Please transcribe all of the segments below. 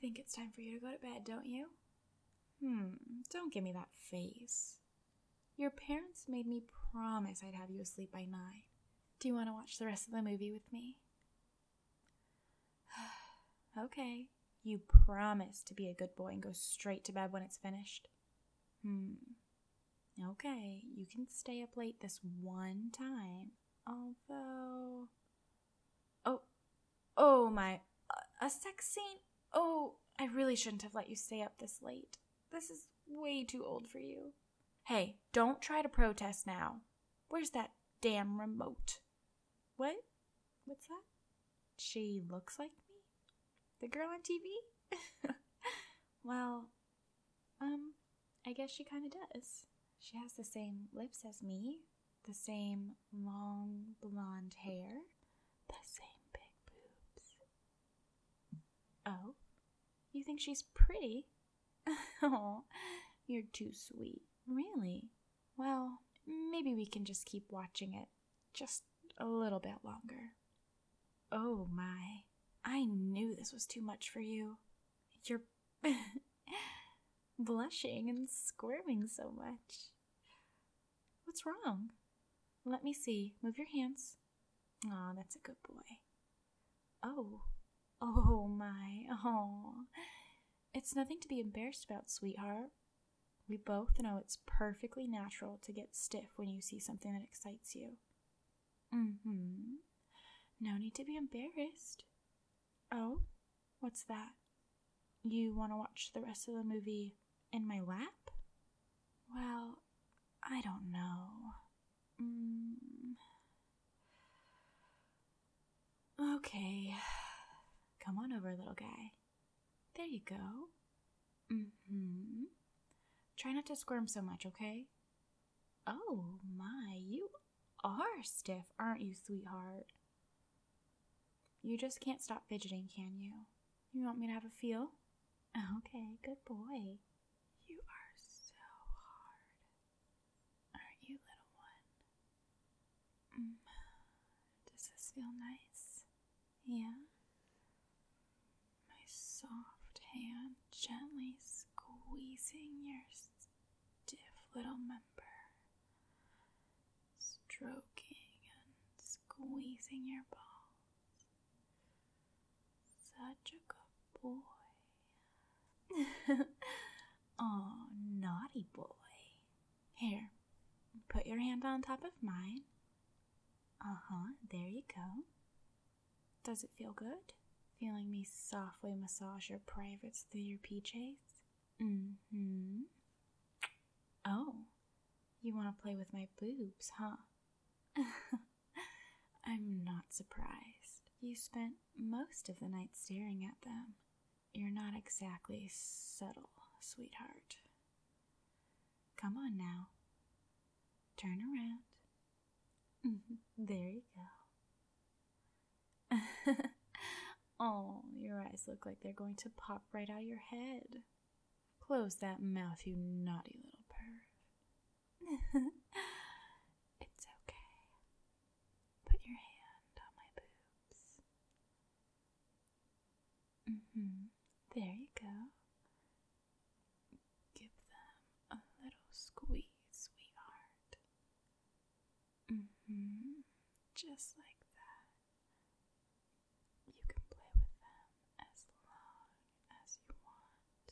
think it's time for you to go to bed, don't you? Don't give me that face. Your parents made me promise I'd have you asleep by 9. Do you want to watch the rest of the movie with me? Okay, you promise to be a good boy and go straight to bed when it's finished? Okay, you can stay up late this one time. Although... Oh my, a sex scene? Oh, I really shouldn't have let you stay up this late. This is way too old for you. Hey, don't try to protest now. Where's that damn remote? What? What's that? She looks like me? The girl on TV? Well, I guess she kind of does. She has the same lips as me, the same long blonde hair, the same big boobs. Oh, you think she's pretty? Oh, you're too sweet. Really? Well, maybe we can just keep watching it just a little bit longer. Oh my, I knew this was too much for you. You're blushing and squirming so much. What's wrong? Let me see. Move your hands. Aw, that's a good boy. Oh my, oh. It's nothing to be embarrassed about, sweetheart. We both know it's perfectly natural to get stiff when you see something that excites you. No need to be embarrassed. Oh, what's that? You want to watch the rest of the movie in my lap? Well, I don't know. Okay. Come on over, little guy. There you go. Try not to squirm so much, okay? Oh my, you are stiff, aren't you, sweetheart? You just can't stop fidgeting, can you? You want me to have a feel? Okay, good boy. You are so hard. Aren't you, little one? Does this feel nice? Yeah? My soft hand gently squeezing your stiff little member. Stroking and squeezing your balls. Such a good boy. Oh, naughty boy. Here, put your hand on top of mine. There you go. Does it feel good? Feeling me softly massage your privates through your PJs? Oh, you want to play with my boobs, huh? I'm not surprised. You spent most of the night staring at them. You're not exactly subtle, sweetheart. Come on now. Turn around. There you go. Oh, your eyes look like they're going to pop right out of your head. Close that mouth, you naughty little perv. It's okay. Put your hand on my boobs. There you go. Give them a little squeeze, sweetheart. Just like that. You can play with them as long as you want.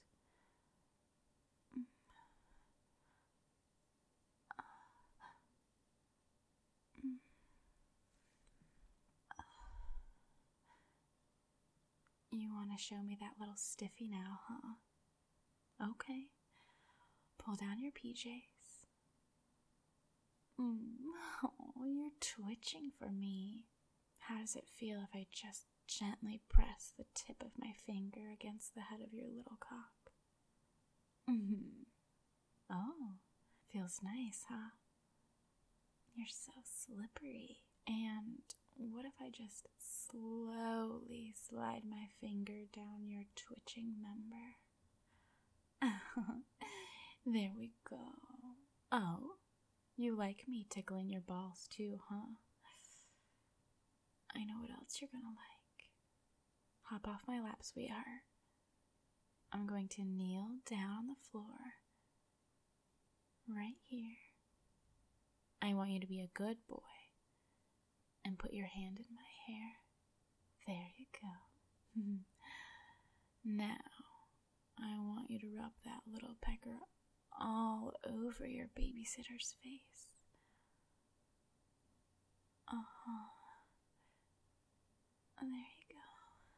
You want to show me that little stiffy now, huh? Okay. Pull down your PJs. Oh, you're twitching for me. How does it feel if I just gently press the tip of my finger against the head of your little cock? Oh, feels nice, huh? You're so slippery. And what if I just slowly slide my finger down your twitching member? There we go. Oh, you like me tickling your balls too, huh? I know what else you're gonna like. Hop off my lap, sweetheart. I'm going to kneel down on the floor, right here. I want you to be a good boy and put your hand in my hair. There you go. Now, I want you to rub that little pecker all over your babysitter's face. There you go.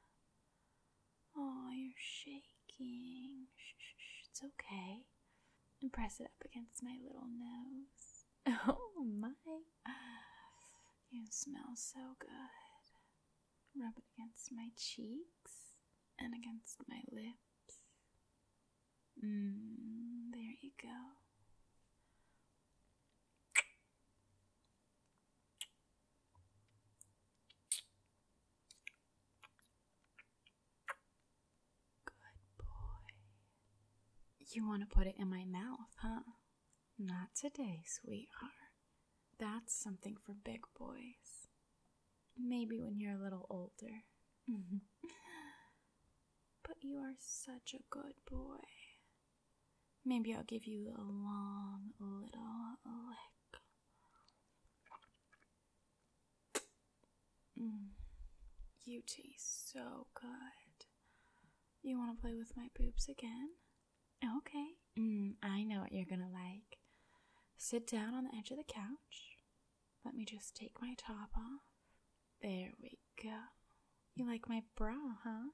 Oh, you're shaking. Shh, it's okay. And press it up against my little nose. Oh my. You smell so good. Rub it against my cheeks and against my lips. There you go. You want to put it in my mouth, huh? Not today, sweetheart. That's something for big boys. Maybe when you're a little older. But you are such a good boy. Maybe I'll give you a long little lick. You taste so good. You want to play with my boobs again? Okay. I know what you're gonna like. Sit down on the edge of the couch. Let me just take my top off. There we go. You like my bra, huh?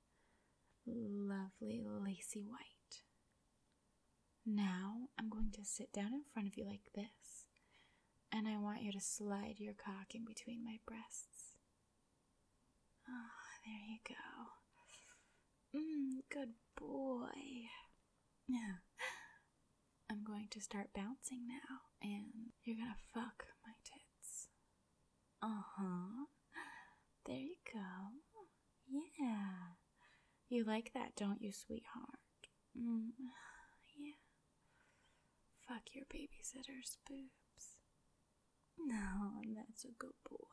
Lovely lacy white. Now I'm going to sit down in front of you like this, and I want you to slide your cock in between my breasts. Oh, there you go. Good boy. Yeah. I'm going to start bouncing now, and you're gonna fuck my tits. There you go. Yeah. You like that, don't you, sweetheart? Yeah. Fuck your babysitter's boobs. No, that's a good boy.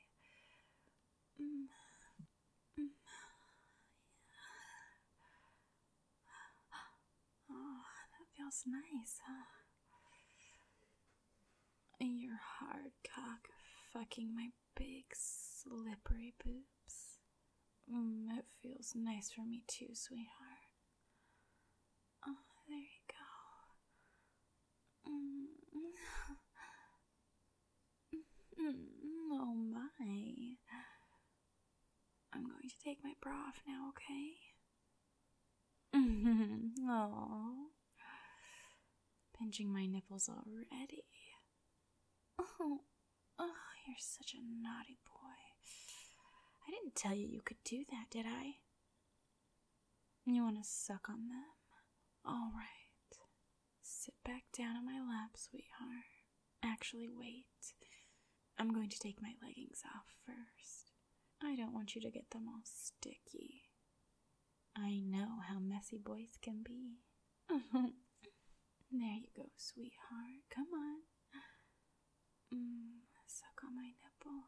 Oh, that feels nice, huh? Your hard cock fucking my big slippery boobs. It feels nice for me too, sweetheart. Oh, there you go. Oh my. I'm going to take my bra off now, okay? Oh, pinching my nipples already. Oh, you're such a naughty boy. I didn't tell you could do that, did I? You want to suck on them? All right. Sit back down on my lap, sweetheart. Actually, wait. I'm going to take my leggings off first. I don't want you to get them all sticky. I know how messy boys can be. There you go, sweetheart. Come on. Suck on my nipple.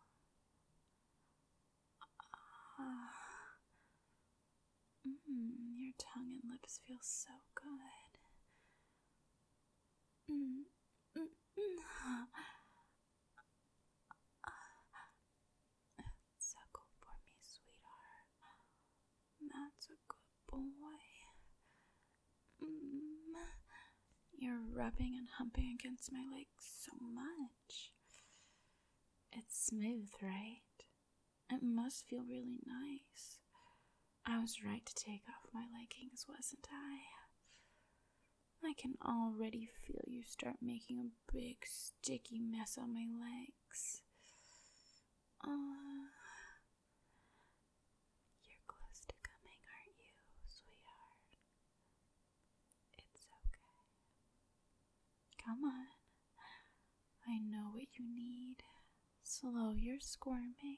Your tongue and lips feel so good. Suckle for me, sweetheart. That's a good boy. You're rubbing and humping against my legs so much. It's smooth, right? It must feel really nice. I was right to take off my leggings, wasn't I? I can already feel you start making a big sticky mess on my legs. You're close to coming, aren't you, sweetheart? It's okay. Come on. I know what you need. Slow your squirming.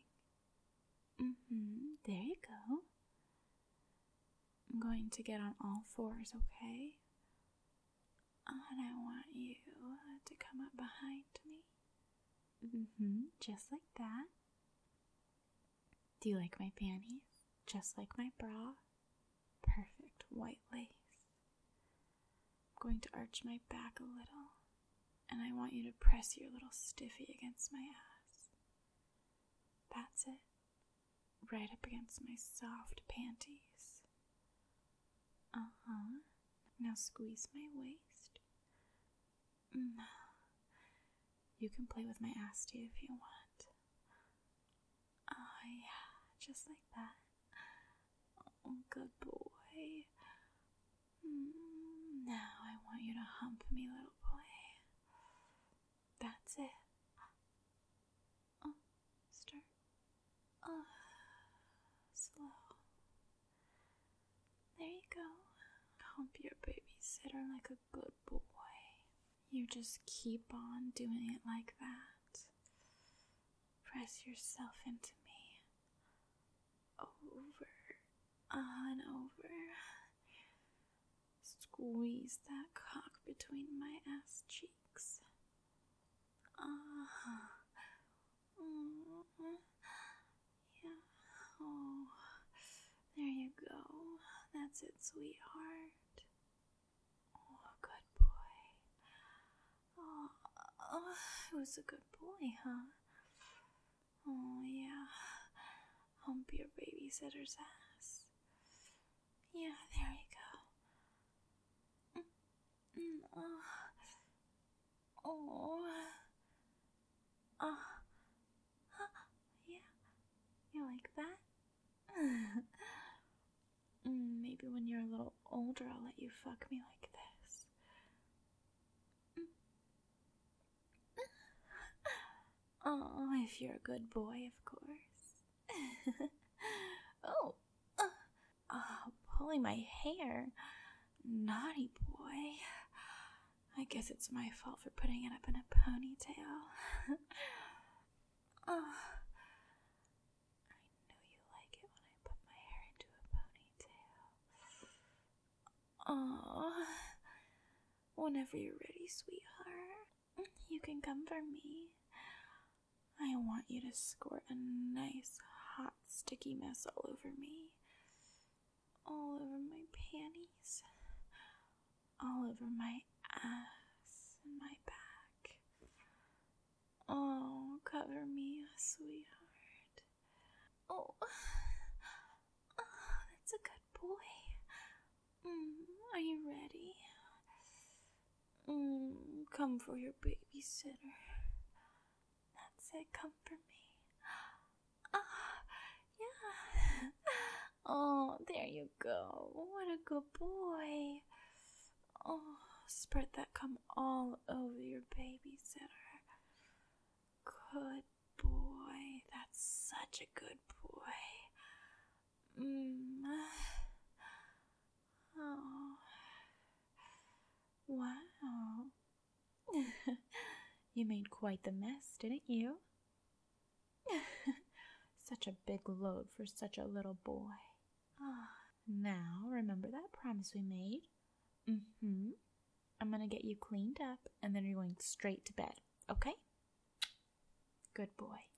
There you go. I'm going to get on all fours, okay? And I want you to come up behind me. Just like that. Do you like my panties? Just like my bra? Perfect. white lace. I'm going to arch my back a little, and I want you to press your little stiffy against my ass. That's it. Right up against my soft panties. Uh-huh. Now squeeze my waist. You can play with my ass too if you want. Oh yeah, just like that. Oh, good boy. Now I want you to hump me, little boy. That's it. Start. Slow. There you go. Hump your babysitter like a good boy. You just keep on doing it like that. Press yourself into me. Over and over. Squeeze that cock between my ass cheeks. Yeah. Oh, there you go. That's it, sweetheart. Oh, good boy. Oh, who's a good boy, huh? Oh, yeah. Hump your babysitter's ass. Yeah, there you go. Yeah. You like that? Maybe when you're a little older, I'll let you fuck me like this. Oh, if you're a good boy, of course. Oh, pulling my hair. Naughty boy. I guess it's my fault for putting it up in a ponytail. Oh, I know you like it when I put my hair into a ponytail. Oh, whenever you're ready, sweetheart, you can come for me. I want you to squirt a nice, hot, sticky mess all over me. All over my panties. All over my ass and my back. Oh, cover me, sweetheart. Oh, that's a good boy. Are you ready? Come for your babysitter. That's it, come for me. Yeah. Oh, there you go. What a good boy. Oh, spread that cum all over your babysitter. Good boy. That's such a good boy. Oh. Wow. You made quite the mess, didn't you? Such a big load for such a little boy. Now, remember that promise we made? I'm gonna get you cleaned up, and then you're going straight to bed, okay? Good boy.